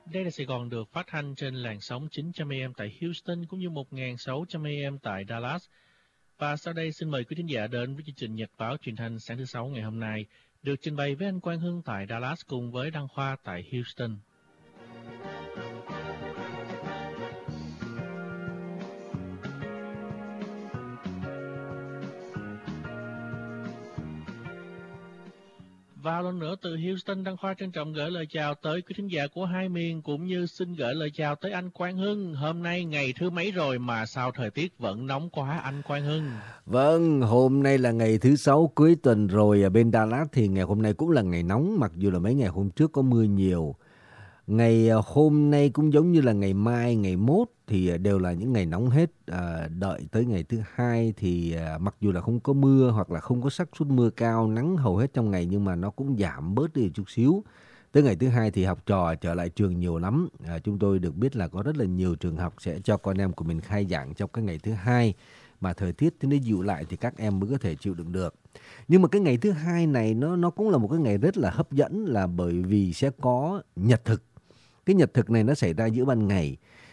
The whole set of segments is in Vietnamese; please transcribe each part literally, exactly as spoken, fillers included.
Đây là Sài Gòn được phát thanh trên làn sóng chín trăm a em tại Houston cũng như một nghìn sáu trăm a em tại Dallas. Và sau đây xin mời quý thính giả đến với chương trình Nhật báo truyền thanh sáng thứ Sáu ngày hôm nay, được trình bày với anh Quang Hưng tại Dallas cùng với Đăng Khoa tại Houston. Và lần nữa từ Houston, Đăng Khoa trân trọng gửi lời chào tới quý thính giả của hai miền, cũng như xin gửi lời chào tới anh Quang Hưng. Hôm nay ngày thứ mấy rồi mà sao thời tiết vẫn nóng quá anh Quang Hưng? Vâng, hôm nay là ngày thứ Sáu cuối tuần rồi. Ở bên Dallas thì ngày hôm nay cũng là ngày nóng, mặc dù là mấy ngày hôm trước có mưa nhiều. Ngày hôm nay cũng giống như là ngày mai, ngày mốt thì đều là những ngày nóng hết. À, đợi tới ngày thứ hai thì à, mặc dù là không có mưa hoặc là không có xác suất mưa cao, nắng hầu hết trong ngày, nhưng mà nó cũng giảm bớt đi chút xíu. Tới ngày thứ hai thì học trò trở lại trường nhiều lắm. À, chúng tôi được biết là có rất là nhiều trường học sẽ cho con em của mình khai giảng trong cái ngày thứ hai, mà thời tiết thì nó dịu lại thì các em mới có thể chịu đựng được. Nhưng mà cái ngày thứ hai này nó nó cũng là một cái ngày rất là hấp dẫn, là bởi vì sẽ có nhật thực. Cái nhật thực này nó xảy ra giữa ban ngày,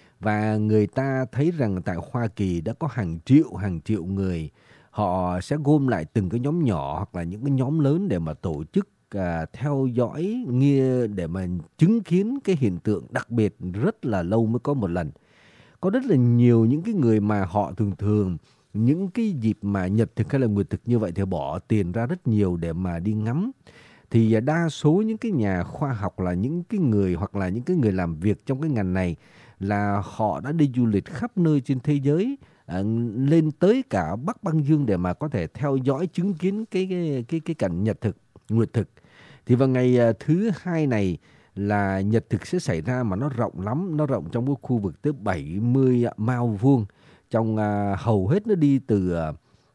và người ta thấy rằng tại Hoa Kỳ đã có hàng triệu hàng triệu người, họ sẽ gom lại từng cái nhóm nhỏ hoặc là những cái nhóm lớn để mà tổ chức à, theo dõi, nghe để mà chứng kiến cái hiện tượng đặc biệt rất là lâu mới có một lần. Có rất là nhiều những cái người mà họ thường thường những cái dịp mà nhật thực hay là nguyệt thực như vậy thì bỏ tiền ra rất nhiều để mà đi ngắm. Thì đa số những cái nhà khoa học, là những cái người hoặc là những cái người làm việc trong cái ngành này, là họ đã đi du lịch khắp nơi trên thế giới, à, lên tới cả Bắc Băng Dương để mà có thể theo dõi chứng kiến cái cái cái, cái cảnh nhật thực, nguyệt thực. Thì vào ngày thứ hai này là nhật thực sẽ xảy ra, mà nó rộng lắm, nó rộng trong cái khu vực tới bảy mươi mile vuông. Trong à, hầu hết nó đi từ à,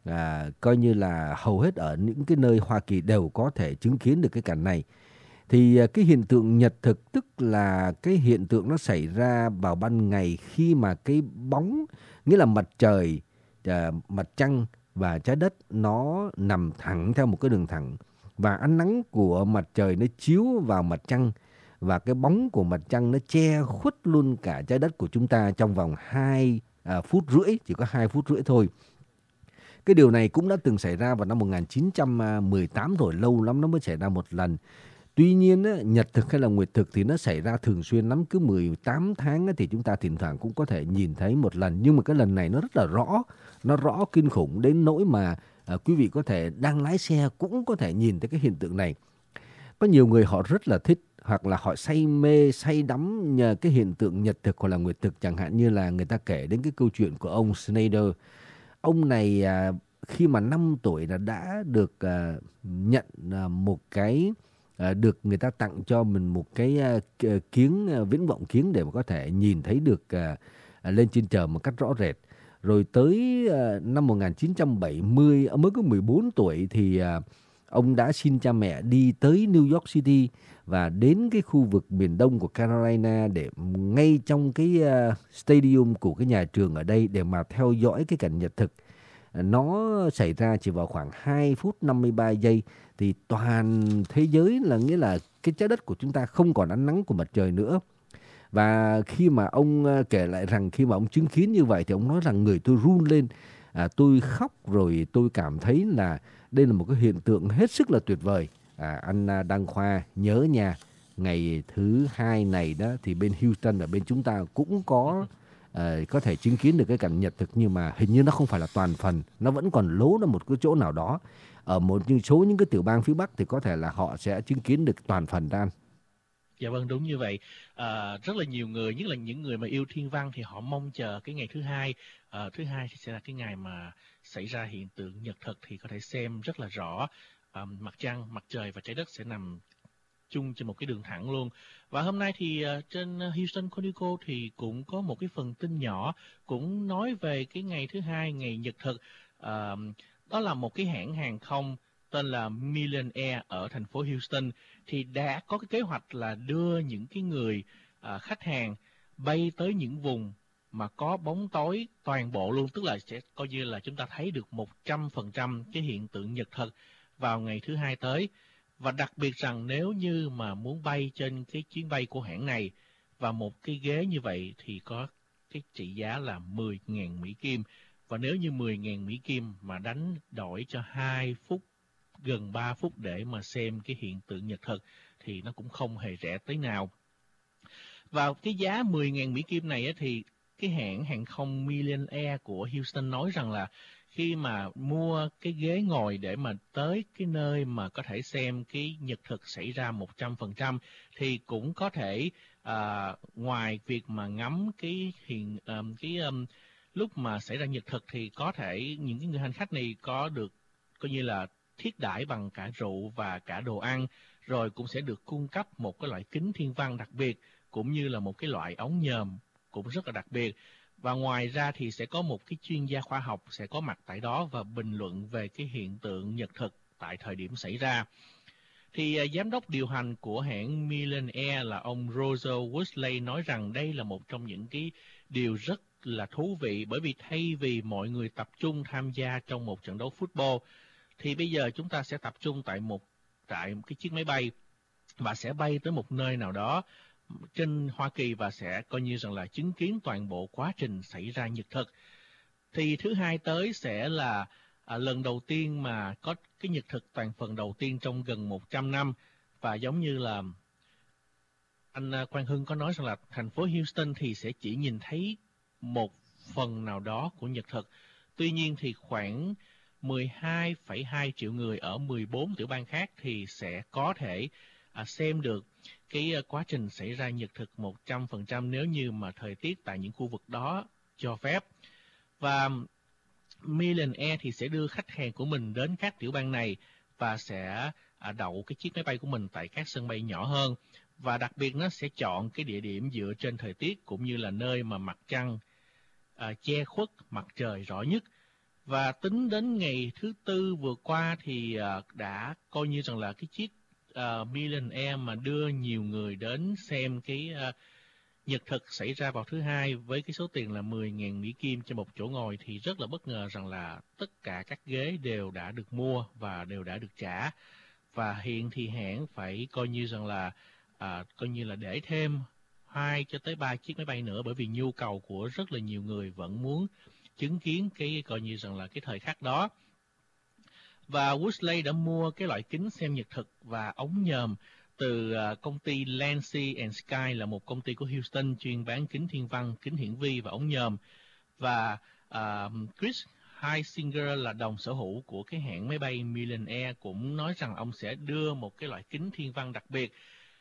à, coi như là hầu hết ở những cái nơi Hoa Kỳ đều có thể chứng kiến được cái cảnh này. Thì à, cái hiện tượng nhật thực tức là cái hiện tượng nó xảy ra vào ban ngày, khi mà cái bóng, nghĩa là mặt trời, à, mặt trăng và trái đất nó nằm thẳng theo một cái đường thẳng, và ánh nắng của mặt trời nó chiếu vào mặt trăng, và cái bóng của mặt trăng nó che khuất luôn cả trái đất của chúng ta trong vòng hai à, phút rưỡi, chỉ có hai phút rưỡi thôi. Cái điều này cũng đã từng xảy ra vào năm một nghìn chín trăm mười tám rồi, lâu lắm nó mới xảy ra một lần. Tuy nhiên á, nhật thực hay là nguyệt thực thì nó xảy ra thường xuyên lắm, cứ mười tám tháng á, thì chúng ta thỉnh thoảng cũng có thể nhìn thấy một lần. Nhưng mà cái lần này nó rất là rõ, nó rõ kinh khủng đến nỗi mà à, quý vị có thể đang lái xe cũng có thể nhìn thấy cái hiện tượng này. Có nhiều người họ rất là thích, hoặc là họ say mê, say đắm nhờ cái hiện tượng nhật thực hoặc là nguyệt thực. Chẳng hạn như là người ta kể đến cái câu chuyện của ông Snyder. Ông này à, khi mà năm tuổi là đã được à, nhận à, một cái, à, được người ta tặng cho mình một cái à, kiếng, à, viễn vọng kiếng để mà có thể nhìn thấy được à, à, lên trên trời một cách rõ rệt. Rồi tới à, năm một nghìn chín trăm bảy mươi, mới có mười bốn tuổi thì à, ông đã xin cha mẹ đi tới New York City và đến cái khu vực miền đông của Carolina, để ngay trong cái uh, stadium của cái nhà trường ở đây để mà theo dõi cái cảnh nhật thực. Nó xảy ra chỉ vào khoảng hai phút năm mươi ba giây, thì toàn thế giới, là nghĩa là cái trái đất của chúng ta không còn ánh nắng của mặt trời nữa. Và khi mà ông kể lại rằng khi mà ông chứng kiến như vậy thì ông nói rằng người tôi run lên, à, tôi khóc, rồi tôi cảm thấy là đây là một cái hiện tượng hết sức là tuyệt vời. À, anh Đăng Khoa nhớ nha, ngày thứ hai này đó thì bên Houston, ở bên chúng ta cũng có uh, có thể chứng kiến được cái cảnh nhật thực, nhưng mà hình như nó không phải là toàn phần, nó vẫn còn lố ra một cái chỗ nào đó. Ở một số những cái tiểu bang phía Bắc thì có thể là họ sẽ chứng kiến được toàn phần ra. Dạ vâng, đúng như vậy. À, rất là nhiều người, nhất là những người mà yêu thiên văn, thì họ mong chờ cái ngày thứ hai. À, thứ hai thì sẽ là cái ngày mà xảy ra hiện tượng nhật thực, thì có thể xem rất là rõ. À, mặt trăng, mặt trời và trái đất sẽ nằm chung trên một cái đường thẳng luôn. Và hôm nay thì uh, trên Houston Chronicle thì cũng có một cái phần tin nhỏ cũng nói về cái ngày thứ hai, ngày nhật thực. Uh, đó là một cái hãng hàng không tên là Million Air ở thành phố Houston, thì đã có cái kế hoạch là đưa những cái người uh, khách hàng bay tới những vùng mà có bóng tối toàn bộ luôn, tức là sẽ coi như là chúng ta thấy được một trăm phần trăm cái hiện tượng nhật thực vào ngày thứ hai tới. Và đặc biệt rằng nếu như mà muốn bay trên cái chuyến bay của hãng này Và một cái ghế như vậy thì có cái trị giá là mười nghìn Mỹ Kim. Và nếu như mười nghìn Mỹ Kim mà đánh đổi cho hai phút, gần ba phút để mà xem cái hiện tượng nhật thực thì nó cũng không hề rẻ tới nào. Và cái giá mười nghìn Mỹ Kim này thì cái hãng hàng không Million Air của Houston nói rằng là khi mà mua cái ghế ngồi để mà tới cái nơi mà có thể xem cái nhật thực xảy ra một trăm phần trăm thì cũng có thể à, ngoài việc mà ngắm cái hiện um, cái um, lúc mà xảy ra nhật thực thì có thể những cái người hành khách này có được coi như là thiết đãi bằng cả rượu và cả đồ ăn, rồi cũng sẽ được cung cấp một cái loại kính thiên văn đặc biệt cũng như là một cái loại ống nhòm cũng rất là đặc biệt. Và ngoài ra thì sẽ có một cái chuyên gia khoa học sẽ có mặt tại đó và bình luận về cái hiện tượng nhật thực tại thời điểm xảy ra. Thì uh, giám đốc điều hành của hãng Million Air là ông Roger Woodley nói rằng đây là một trong những cái điều rất là thú vị, bởi vì thay vì mọi người tập trung tham gia trong một trận đấu football thì bây giờ chúng ta sẽ tập trung tại một tại một cái chiếc máy bay và sẽ bay tới một nơi nào đó trên Hoa Kỳ và sẽ coi như rằng là chứng kiến toàn bộ quá trình xảy ra nhật thực. Thì thứ hai tới sẽ là à, lần đầu tiên mà có cái nhật thực toàn phần đầu tiên trong gần một trăm năm. Và giống như là anh Quang Hưng có nói rằng là thành phố Houston thì sẽ chỉ nhìn thấy một phần nào đó của nhật thực. Tuy nhiên thì khoảng mười hai phẩy hai triệu người ở mười bốn tiểu bang khác thì sẽ có thể à, xem được cái uh, quá trình xảy ra nhật thực một trăm phần trăm nếu như mà thời tiết tại những khu vực đó cho phép. Và Million Air thì sẽ đưa khách hàng của mình đến các tiểu bang này và sẽ uh, đậu cái chiếc máy bay của mình tại các sân bay nhỏ hơn. Và đặc biệt nó sẽ chọn cái địa điểm dựa trên thời tiết cũng như là nơi mà mặt trăng uh, che khuất mặt trời rõ nhất. Và tính đến ngày thứ Tư vừa qua thì uh, đã coi như rằng là cái chiếc Uh, Million Air mà đưa nhiều người đến xem cái uh, nhật thực xảy ra vào thứ Hai với cái số tiền là mười nghìn Mỹ Kim cho một chỗ ngồi thì rất là bất ngờ rằng là tất cả các ghế đều đã được mua và đều đã được trả. Và hiện thì hãng phải coi như rằng là uh, coi như là để thêm hai cho tới ba chiếc máy bay nữa, bởi vì nhu cầu của rất là nhiều người vẫn muốn chứng kiến cái coi như rằng là cái thời khắc đó. Và Woodley đã mua cái loại kính xem nhật thực và ống nhòm từ uh, công ty Lancy and Sky, là một công ty của Houston chuyên bán kính thiên văn, kính hiển vi và ống nhòm. Và uh, Chris Heisinger là đồng sở hữu của cái hãng máy bay Million Air cũng nói rằng ông sẽ đưa một cái loại kính thiên văn đặc biệt.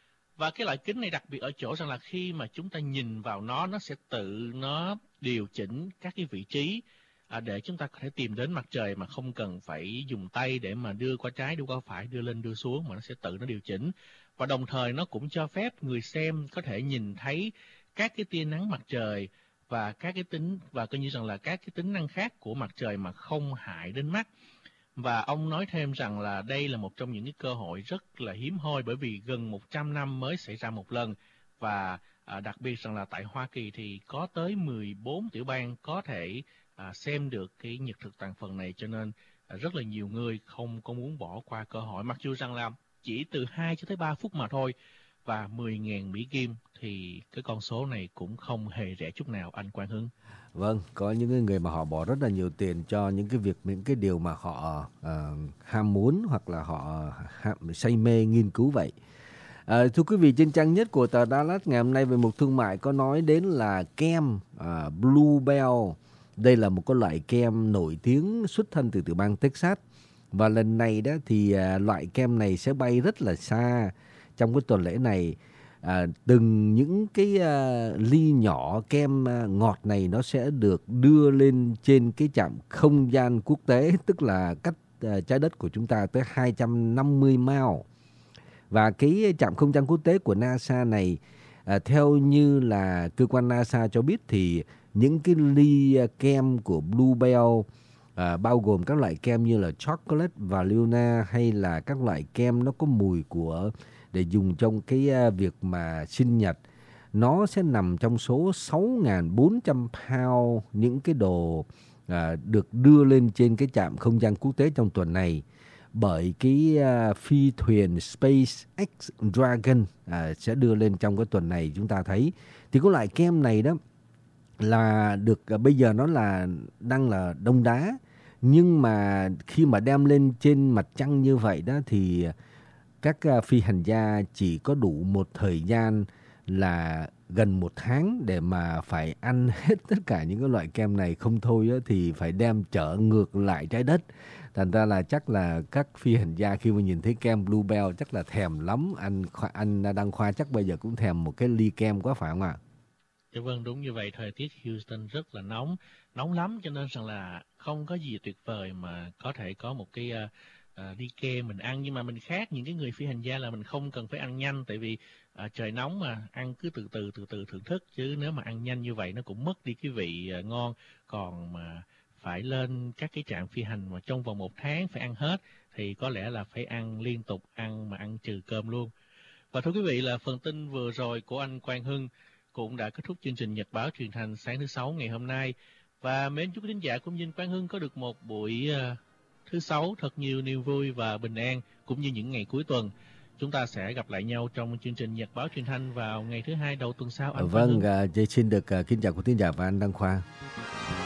Và cái loại kính này đặc biệt ở chỗ rằng là khi mà chúng ta nhìn vào nó, nó sẽ tự nó điều chỉnh các cái vị trí À, để chúng ta có thể tìm đến mặt trời mà không cần phải dùng tay để mà đưa qua trái, đưa qua phải, đưa lên, đưa xuống, mà nó sẽ tự nó điều chỉnh. Và đồng thời nó cũng cho phép người xem có thể nhìn thấy các cái tia nắng mặt trời và các cái tính và coi như rằng là các cái tính năng khác của mặt trời mà không hại đến mắt. Và ông nói thêm rằng là đây là một trong những cái cơ hội rất là hiếm hoi, bởi vì gần một trăm năm mới xảy ra một lần. Và à, đặc biệt rằng là tại Hoa Kỳ thì có tới mười bốn tiểu bang có thể À, xem được cái nhật thực toàn phần này, cho nên à, rất là nhiều người không có muốn bỏ qua cơ hội, mặc dù rằng là chỉ từ hai cho tới ba phút mà thôi. Và mười nghìn Mỹ Kim thì cái con số này cũng không hề rẻ chút nào, anh Quang Hưng. Vâng, có những người mà họ bỏ rất là nhiều tiền cho những cái việc, những cái điều mà họ uh, ham muốn hoặc là họ ham, say mê nghiên cứu vậy. À, thưa quý vị, trên trang nhất của tờ Dallas ngày hôm nay về mục thương mại có nói đến là kem uh, Bluebell. Đây là một cái loại kem nổi tiếng xuất thân từ tiểu bang Texas. Và lần này đó thì à, loại kem này sẽ bay rất là xa. Trong cái tuần lễ này, à, từng những cái à, ly nhỏ kem à, ngọt này nó sẽ được đưa lên trên cái trạm không gian quốc tế, tức là cách à, trái đất của chúng ta tới hai trăm năm mươi mile. Và cái trạm không gian quốc tế của NASA này, à, theo như là cơ quan NASA cho biết thì những cái ly kem của Bluebell à, bao gồm các loại kem như là chocolate và Luna, hay là các loại kem nó có mùi của để dùng trong cái à, việc mà sinh nhật. Nó sẽ nằm trong số sáu nghìn bốn trăm pound những cái đồ à, được đưa lên trên cái trạm không gian quốc tế trong tuần này. bởi cái uh, phi thuyền SpaceX Dragon uh, sẽ đưa lên trong cái tuần này. Chúng ta thấy thì cái loại kem này đó là được uh, bây giờ nó là đang là đông đá, nhưng mà khi mà đem lên trên mặt trăng như vậy đó thì các uh, phi hành gia chỉ có đủ một thời gian là gần một tháng để mà phải ăn hết tất cả những cái loại kem này, không thôi á, thì phải đem trở ngược lại trái đất. Thành ra là chắc là các phi hành gia khi mà nhìn thấy kem Bluebell chắc là thèm lắm. Anh anh Đăng Khoa chắc bây giờ cũng thèm một cái ly kem quá phải không ạ? Dạ vâng, đúng như vậy. Thời tiết Houston rất là nóng, nóng lắm, cho nên rằng là không có gì tuyệt vời mà có thể có một cái uh, uh, ly kem mình ăn. Nhưng mà mình khác những cái người phi hành gia là mình không cần phải ăn nhanh, tại vì uh, trời nóng mà, ăn cứ từ từ từ từ thưởng thức, chứ nếu mà ăn nhanh như vậy nó cũng mất đi cái vị uh, ngon. Còn mà phải lên các cái trạm phi hành mà trong vòng một tháng phải ăn hết thì có lẽ là phải ăn liên tục, ăn mà ăn trừ cơm luôn. Và thưa quý vị, là phần tin vừa rồi của anh Quang Hưng cũng đã kết thúc chương trình Nhật báo truyền thanh sáng thứ Sáu ngày hôm nay. Và mến chúc quý thính giả cũng như Quang Hưng có được một buổi uh, thứ Sáu thật nhiều niềm vui và bình an, cũng như những ngày cuối tuần. Chúng ta sẽ gặp lại nhau trong chương trình Nhật báo truyền thanh vào ngày thứ Hai đầu tuần sau. Anh Vâng, uh, xin được uh, kính chào quý thính giả và anh Đăng Khoa.